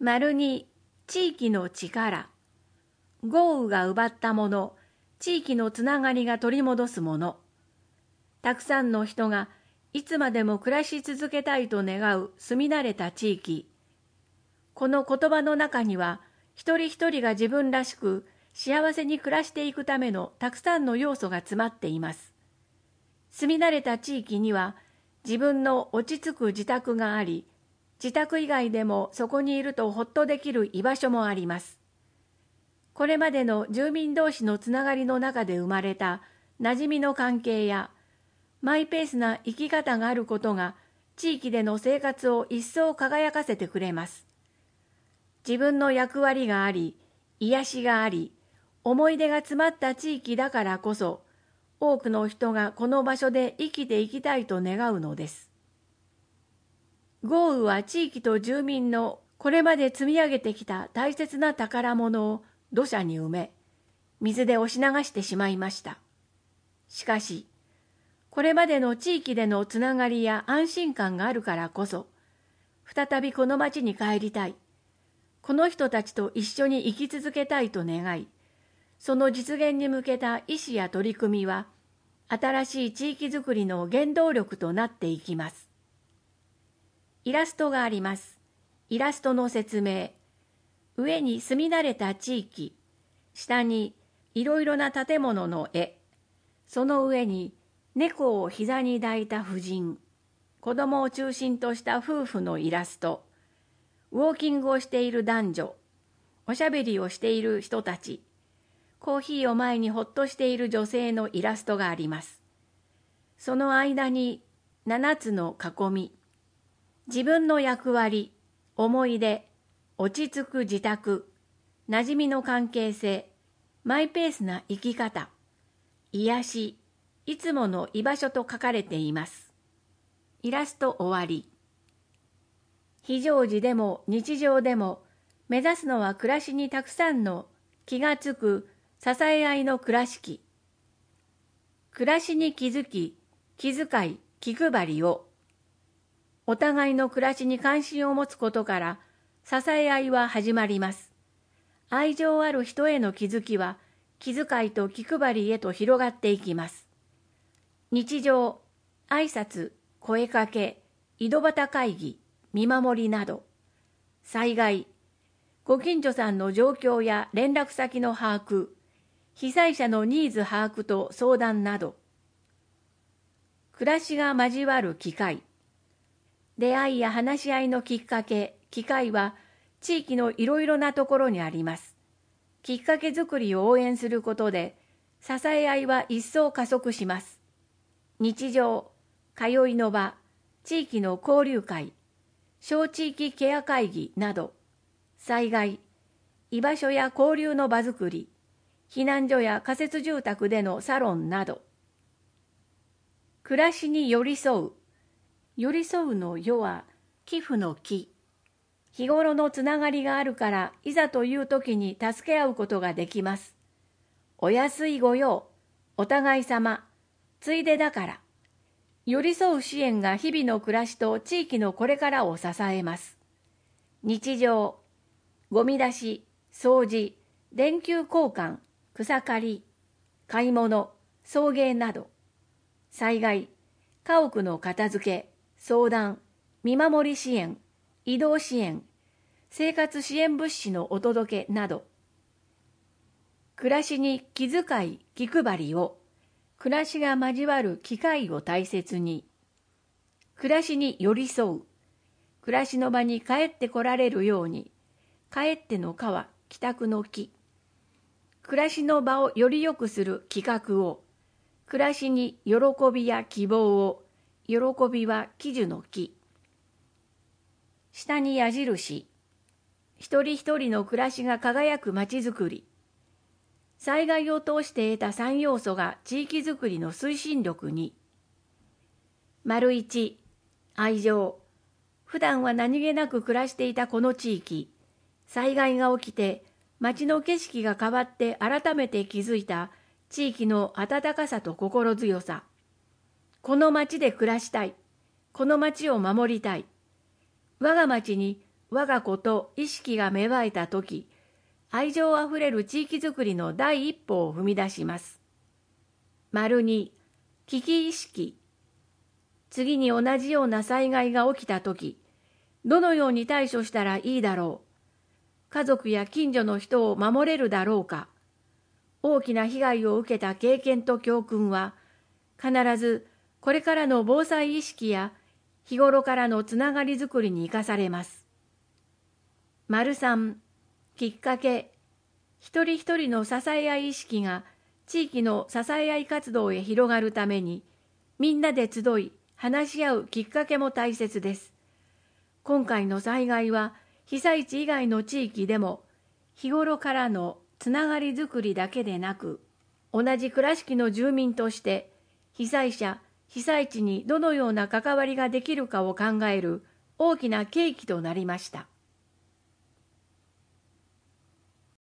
②、地域の力。豪雨が奪ったもの、地域のつながりが取り戻すもの。たくさんの人がいつまでも暮らし続けたいと願う住み慣れた地域。この言葉の中には、一人一人が自分らしく幸せに暮らしていくためのたくさんの要素が詰まっています。住み慣れた地域には、自分の落ち着く自宅があり、自宅以外でもそこにいるとほっとできる居場所もあります。これまでの住民同士のつながりの中で生まれた馴染みの関係や、マイペースな生き方があることが、地域での生活を一層輝かせてくれます。自分の役割があり、癒しがあり、思い出が詰まった地域だからこそ、多くの人がこの場所で生きていきたいと願うのです。豪雨は地域と住民のこれまで積み上げてきた大切な宝物を土砂に埋め、水で押し流してしまいました。しかし、これまでの地域でのつながりや安心感があるからこそ、再びこの町に帰りたい、この人たちと一緒に生き続けたいと願い、その実現に向けた意思や取り組みは、新しい地域づくりの原動力となっていきます。イラストがあります。イラストの説明。上に住み慣れた地域、下にいろいろな建物の絵、その上に猫を膝に抱いた婦人、子供を中心とした夫婦のイラスト、ウォーキングをしている男女、おしゃべりをしている人たち、コーヒーを前にほっとしている女性のイラストがあります。その間に7つの囲み、自分の役割、思い出、落ち着く自宅、馴染みの関係性、マイペースな生き方、癒し、いつもの居場所と書かれています。イラスト終わり。非常時でも日常でも、目指すのは暮らしにたくさんの気がつく支え合いの暮らしき。暮らしに気づき、気遣い、気配りを。お互いの暮らしに関心を持つことから支え合いは始まります。愛情ある人への気づきは気遣いと気配りへと広がっていきます。日常、挨拶、声かけ、井戸端会議、見守りなど、災害、ご近所さんの状況や連絡先の把握、被災者のニーズ把握と相談など、暮らしが交わる機会、出会いや話し合いのきっかけ、機会は地域のいろいろなところにあります。きっかけづくりを応援することで、支え合いは一層加速します。日常、通いの場、地域の交流会、小地域ケア会議など、災害、居場所や交流の場づくり、避難所や仮設住宅でのサロンなど、暮らしに寄り添う。寄り添うの世は寄付の寄。日頃のつながりがあるから、いざという時に助け合うことができます。お安いご用、お互い様、ついでだから。寄り添う支援が日々の暮らしと地域のこれからを支えます。日常、ゴミ出し、掃除、電球交換、草刈り、買い物、送迎など。災害、家屋の片付け、相談、見守り支援、移動支援、生活支援物資のお届けなど、暮らしに気遣い、気配りを、暮らしが交わる機会を大切に、暮らしに寄り添う、暮らしの場に帰ってこられるように、帰っての川、帰宅の木、暮らしの場をより良くする企画を、暮らしに喜びや希望を、喜びは喜寿の木。下に矢印。一人一人の暮らしが輝くまちづくり。災害を通して得た3要素が地域づくりの推進力に。1、愛情。普段は何気なく暮らしていたこの地域。災害が起きて、街の景色が変わって改めて気づいた地域の温かさと心強さ。この町で暮らしたい。この町を守りたい。我が町に我が子と意識が芽生えたとき、愛情あふれる地域づくりの第一歩を踏み出します。2、危機意識。次に同じような災害が起きたとき、どのように対処したらいいだろう。家族や近所の人を守れるだろうか。大きな被害を受けた経験と教訓は、必ずこれからの防災意識や日頃からのつながりづくりに生かされます。3、きっかけ。一人一人の支え合い意識が地域の支え合い活動へ広がるために、みんなで集い話し合うきっかけも大切です。今回の災害は被災地以外の地域でも日頃からのつながりづくりだけでなく、同じ倉敷の住民として被災者、被災地にどのような関わりができるかを考える大きな契機となりました。